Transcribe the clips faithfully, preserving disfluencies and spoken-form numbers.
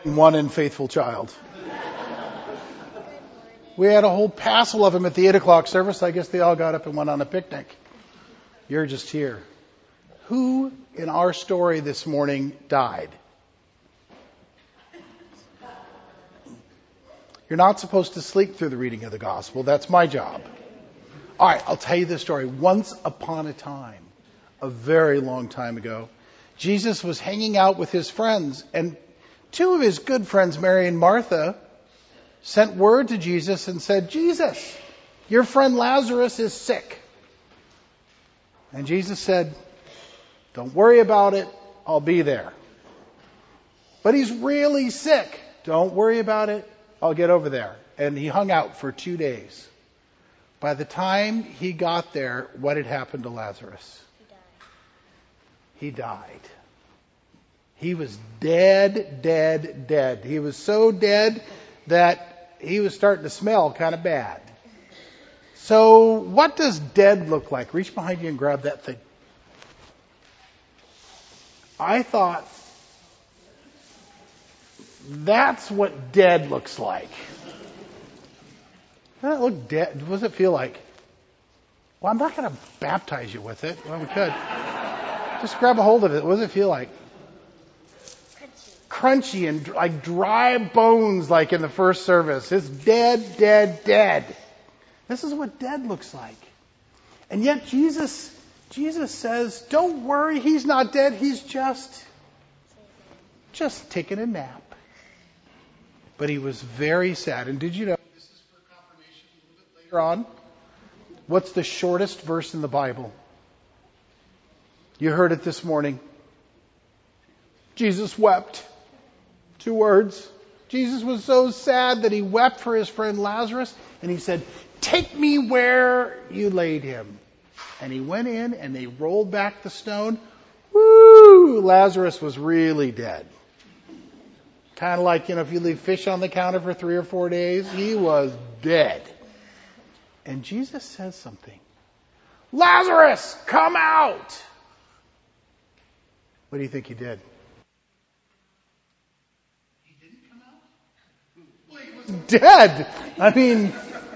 One and faithful child. We had a whole passel of them at the eight o'clock service. I guess they all got up and went on a picnic. You're just here. Who in our story this morning died? You're not supposed to sleep through the reading of the gospel. That's my job. All right, I'll tell you this story. Once upon a time, a very long time ago, Jesus was hanging out with his friends, and two of his good friends, Mary and Martha, sent word to Jesus and said, Jesus, your friend Lazarus is sick. And Jesus said, don't worry about it. I'll be there. But he's really sick. Don't worry about it. I'll get over there. And he hung out for two days. By the time he got there, what had happened to Lazarus? He died. He died. He was dead, dead, dead. He was so dead that he was starting to smell kind of bad. So what does dead look like? Reach behind you and grab that thing. I thought that's what dead looks like. Doesn't it look dead? What does it feel like? Well, I'm not going to baptize you with it. Well, we could. Just grab a hold of it. What does it feel like? Crunchy and like dry bones, like in the first service. It's dead, dead, dead. This is what dead looks like. And yet Jesus, Jesus says, don't worry, he's not dead. He's just, just taking a nap. But he was very sad. And did you know, this is for confirmation a little bit later on, what's the shortest verse in the Bible? You heard it this morning. Jesus wept. Two words. Jesus was so sad that he wept for his friend Lazarus, and he said, take me where you laid him. And he went in and they rolled back the stone. Woo! Lazarus was really dead. Kind of like, you know, if you leave fish on the counter for three or four days, he was dead. And Jesus says something. Lazarus, come out! What do you think he did? Dead. I mean,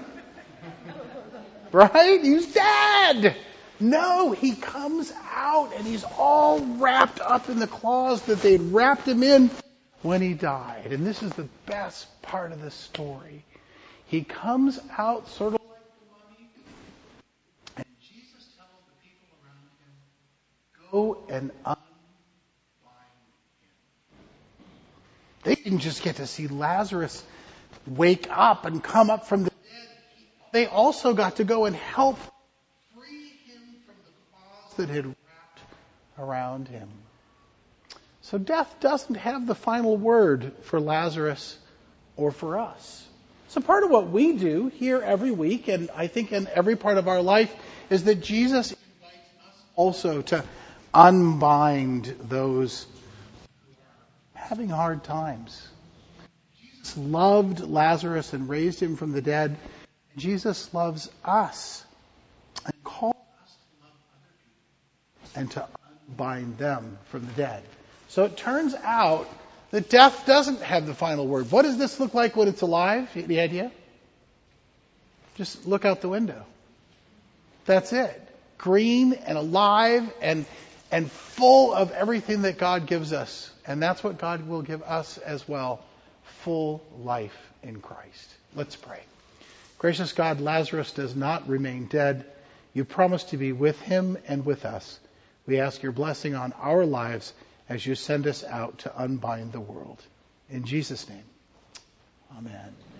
right? He's dead. No, he comes out and he's all wrapped up in the cloths that they'd wrapped him in when he died. And this is the best part of the story. He comes out sort of like the mummy, and Jesus tells the people around him, go and unbind him. They didn't just get to see Lazarus wake up and come up from the dead. They also got to go and help free him from the cloths that had wrapped around him. So death doesn't have the final word for Lazarus or for us. So part of what we do here every week, and I think in every part of our life, is that Jesus invites us also to unbind those having hard times. Jesus loved Lazarus and raised him from the dead. Jesus loves us and calls us to love other people and to unbind them from the dead. So it turns out that death doesn't have the final word. What does this look like when it's alive? The idea? Just look out the window. That's it. Green and alive and and full of everything that God gives us. And that's what God will give us as well. Full life in Christ. Let's pray. Gracious God, Lazarus does not remain dead. You promise to be with him and with us. We ask your blessing on our lives as you send us out to unbind the world. In Jesus' name, amen.